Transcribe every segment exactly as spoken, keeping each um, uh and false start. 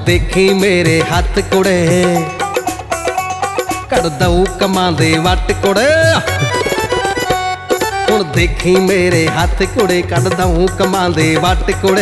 देखी मेरे हाथ कुड़े कर दऊ कमां दे वट कुड़े। हुण देखी मेरे हाथ कुड़े कर दऊ कमां दे वट कुड़े।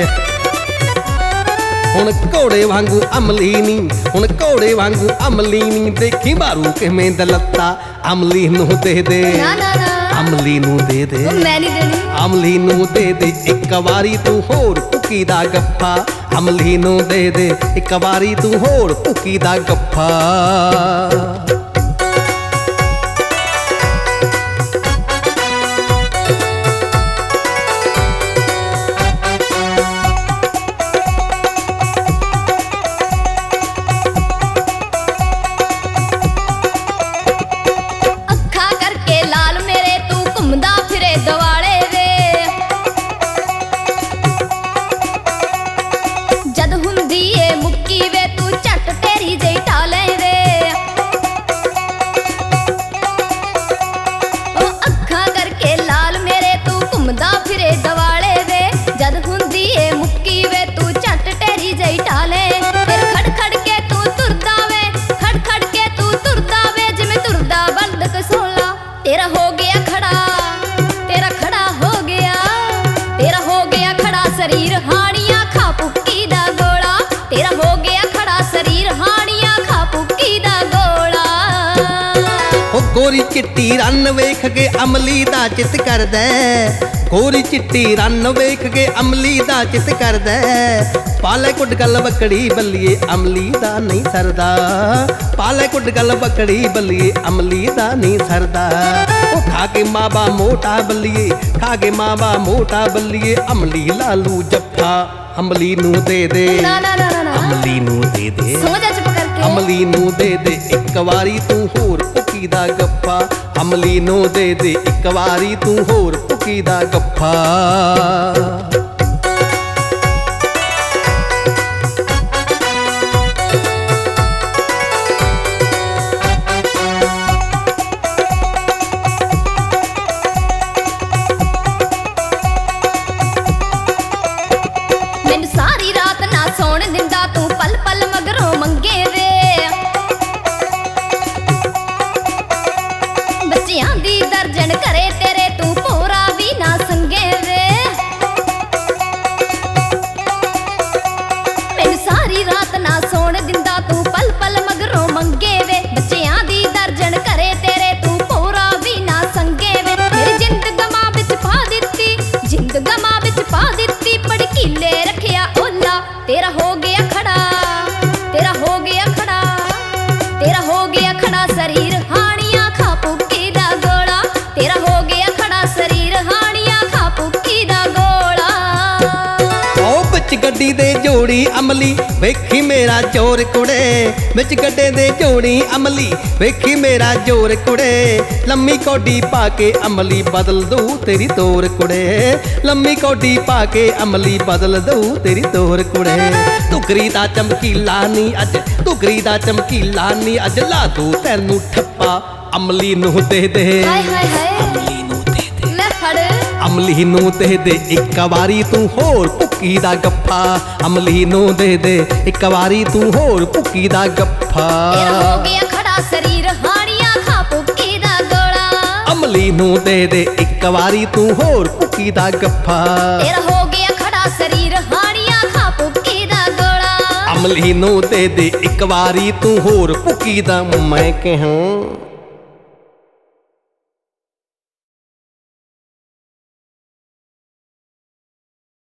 हुण घोड़े वांगू अमली नी हुण घोड़े वांगू अमली नी देखी मारू किवें दलत्ता अमली नूं दे दे ना ना ना अमली नूं दे दे मैं नहीं देनी अमली नूं दे दे एक वारी तू होर भुक्की दा गप्फा अमली नूं दे दे एक वारी तू होर भुक्की दा गप्फा। तेरा हो गया खड़ा तेरा खड़ा हो गया तेरा हो गया खड़ा शरीर हानिया खा पुक्की दा गोला। तेरा हो गया खड़ा शरीर हानिया खा पुक्की दा गोला। ओ गोरी चिट्टी रन वेख के अमली दा चित करदा गोरी चिट्टी रन वेख के अमली दा चित करदा। पाले कुट गल बकड़ी बल्लिए अमली दा नहीं सरदा पाले कुट गल बकड़ी बल्लिए अमली दा नहीं सरदा। ओ खा के मावा मोटा बल्लिए खा के मावा मोटा बल्लिए अमली लालू जफ्फा अमली नूं दे दे ना ना ना ना अमली नूं दे दे सो जा चुप करके अमली नूं दे दे एक वारी तू होर भुक्की दा गप्फा अमली नूं दे दे एक वारी तू होर भुक्की दा गप्फा। तेरा हो गया खड़ा तेरा हो गया खड़ा तेरा हो गया खड़ा शरीर हानिया खा पुक्की दा गोला। तेरा हो गया खड़ा शरीर हानिया खा पुक्की दा गोला। ओ बिच गड्डी दे जोड़ी अमली वेखी मेरा जोर कुड़े बिच गड्डे दे जोड़ी अमली वेखी मेरा जोर कुड़े। लम्मी कोडी पाके अमली बदल दू तेरी तोर कुड़े लम्मी कोडी पाके अमली बदल दू तेरी तोर कुड़े। टुकरी दा चमकीला नी अज टुकरी दा चमकीला नी अज ला दू तैनू ठप्पा अमली नूं दे दे हाय हाय हाय अमली नूं दे दे ले फड़ अमली नूं दे दे एक वारी तू होर भुक्की दा गप्फा अमली नूं दे दे एक वारी तू होर भुक्की दा गप्फा। तेरा हो गया खड़ा शरीर हानिया खा पुक्की दा गोला। अमली नूं दे दे एक वारी तू होर भुक्की दा गप्फा। तेरा हो गया खड़ा शरीर हानिया खा पुक्की दा गोला। अमली नूं दे दे एक वारी तू होर भुक्की दा मैं कहां।